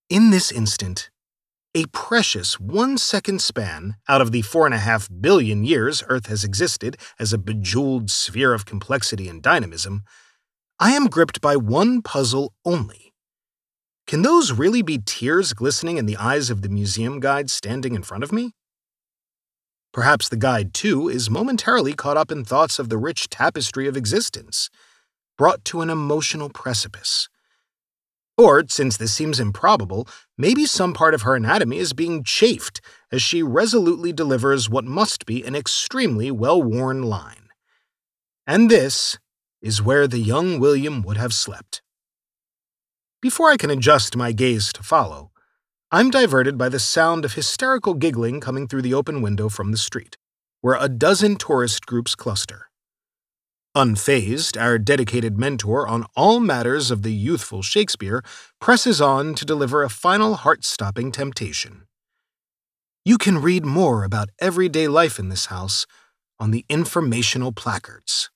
In this instant, a precious 1 second span out of the 4.5 billion years Earth has existed as a bejeweled sphere of complexity and dynamism, I am gripped by one puzzle only. Can those really be tears glistening in the eyes of the museum guide standing in front of me? Perhaps the guide, too, is momentarily caught up in thoughts of the rich tapestry of existence, brought to an emotional precipice. Or, since this seems improbable, maybe some part of her anatomy is being chafed as she resolutely delivers what must be an extremely well-worn line. And this is where the young William would have slept. Before I can adjust my gaze to follow, I'm diverted by the sound of hysterical giggling coming through the open window from the street, where a dozen tourist groups cluster. Unfazed, our dedicated mentor on all matters of the youthful Shakespeare presses on to deliver a final heart-stopping temptation. You can read more about everyday life in this house on the informational placards.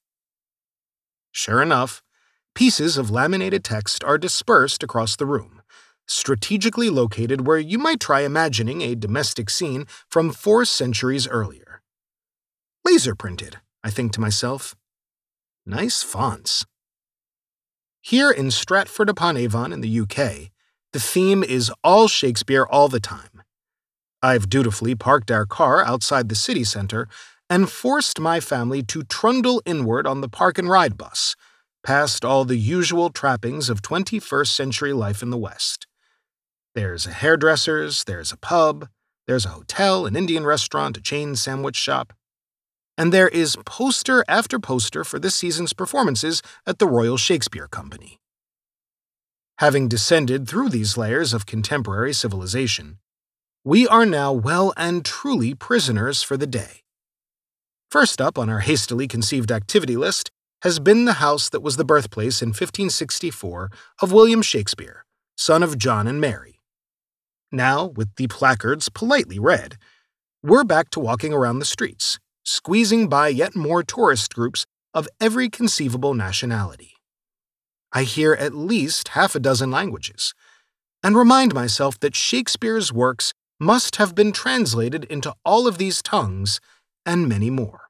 Sure enough, pieces of laminated text are dispersed across the room, strategically located where you might try imagining a domestic scene from 4 centuries earlier. Laser printed, I think to myself. Nice fonts. Here in Stratford-upon-Avon in the UK, the theme is all Shakespeare all the time. I've dutifully parked our car outside the city centre and forced my family to trundle inward on the park and ride bus, past all the usual trappings of 21st century life in the West. There's a hairdresser's, there's a pub, there's a hotel, an Indian restaurant, a chain sandwich shop. And there is poster after poster for this season's performances at the Royal Shakespeare Company. Having descended through these layers of contemporary civilization, we are now well and truly prisoners for the day. First up on our hastily conceived activity list has been the house that was the birthplace in 1564 of William Shakespeare, son of John and Mary. Now, with the placards politely read, we're back to walking around the streets, squeezing by yet more tourist groups of every conceivable nationality. I hear at least half a dozen languages, and remind myself that Shakespeare's works must have been translated into all of these tongues and many more.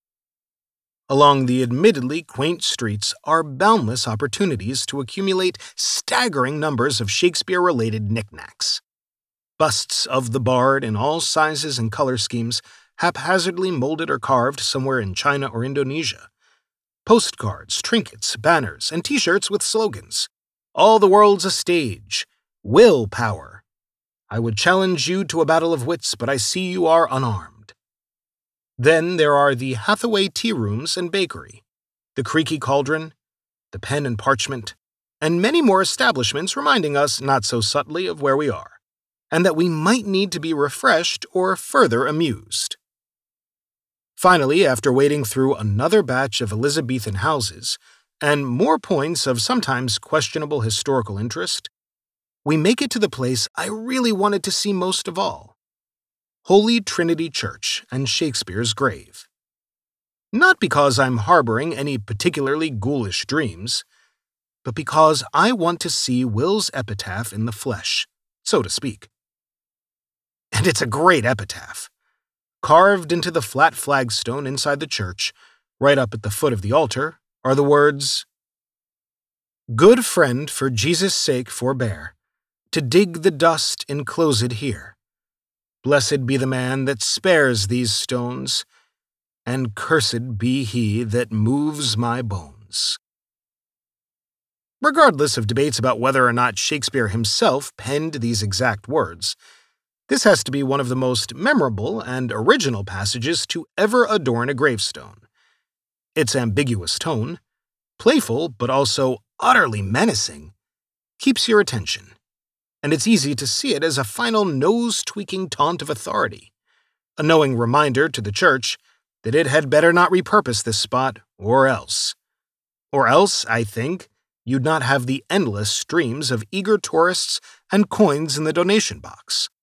Along the admittedly quaint streets are boundless opportunities to accumulate staggering numbers of Shakespeare-related knickknacks. Busts of the bard in all sizes and color schemes, haphazardly molded or carved somewhere in China or Indonesia. Postcards, trinkets, banners, and T-shirts with slogans. All the world's a stage. Willpower. I would challenge you to a battle of wits, but I see you are unarmed. Then there are the Hathaway Tea Rooms and Bakery, the Creaky Cauldron, the Pen and Parchment, and many more establishments reminding us not so subtly of where we are, and that we might need to be refreshed or further amused. Finally, after wading through another batch of Elizabethan houses, and more points of sometimes questionable historical interest, we make it to the place I really wanted to see most of all, Holy Trinity Church and Shakespeare's grave. Not because I'm harboring any particularly ghoulish dreams, but because I want to see Will's epitaph in the flesh, so to speak. And it's a great epitaph. Carved into the flat flagstone inside the church, right up at the foot of the altar, are the words, "Good friend, for Jesus' sake forbear, to dig the dust enclosed here. Blessed be the man that spares these stones, and cursed be he that moves my bones." Regardless of debates about whether or not Shakespeare himself penned these exact words, this has to be one of the most memorable and original passages to ever adorn a gravestone. Its ambiguous tone, playful but also utterly menacing, keeps your attention, and it's easy to see it as a final nose-tweaking taunt of authority, a knowing reminder to the church that it had better not repurpose this spot, or else. Or else, I think, you'd not have the endless streams of eager tourists and coins in the donation box.